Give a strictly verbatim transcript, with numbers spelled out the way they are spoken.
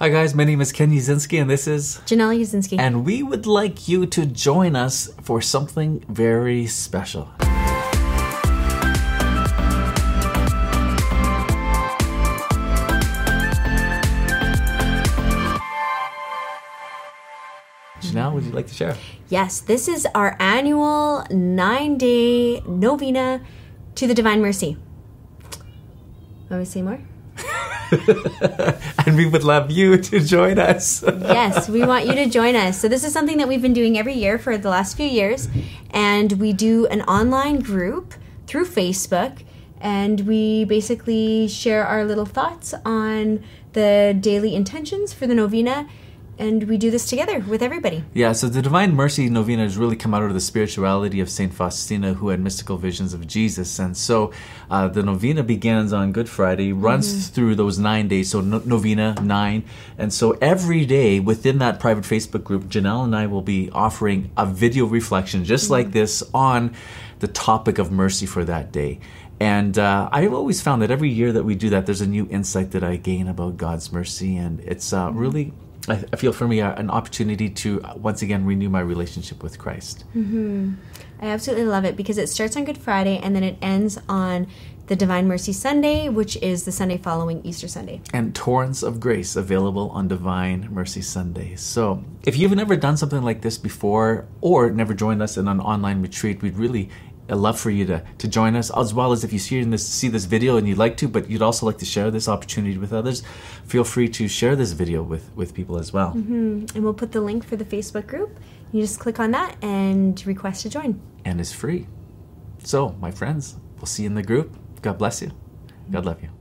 Hi guys, my name is Ken Yazinski and this is Janelle Yazinski. And we would like you to join us for something very special. Janelle, would you like to share? Yes, this is our annual nine-day novena to the Divine Mercy. Want me to say more? And we would love you to join us. Yes, we want you to join us. So this is something that we've been doing every year for the last few years. And we do an online group through Facebook. And we basically share our little thoughts on the daily intentions for the novena. And we do this together with everybody. Yeah, so the Divine Mercy Novena has really come out of the spirituality of Saint Faustina, who had mystical visions of Jesus. And so uh, the novena begins on Good Friday, runs mm-hmm. through those nine days, so no- novena, nine. And so every day within that private Facebook group, Janelle and I will be offering a video reflection just mm-hmm. like this on the topic of mercy for that day. And uh, I've always found that every year that we do that, there's a new insight that I gain about God's mercy. And it's uh, really... I feel for me an opportunity to once again renew my relationship with Christ. Mm-hmm. I absolutely love it because it starts on Good Friday and then it ends on the Divine Mercy Sunday, which is the Sunday following Easter Sunday. And Torrents of Grace available on Divine Mercy Sunday. So if you've never done something like this before or never joined us in an online retreat, we'd really I'd love for you to, to join us, as well as if you see this see this video and you'd like to, but you'd also like to share this opportunity with others, feel free to share this video with, with people as well. Mm-hmm. And we'll put the link for the Facebook group. You just click on that and request to join. And it's free. So, my friends, we'll see you in the group. God bless you. God love you.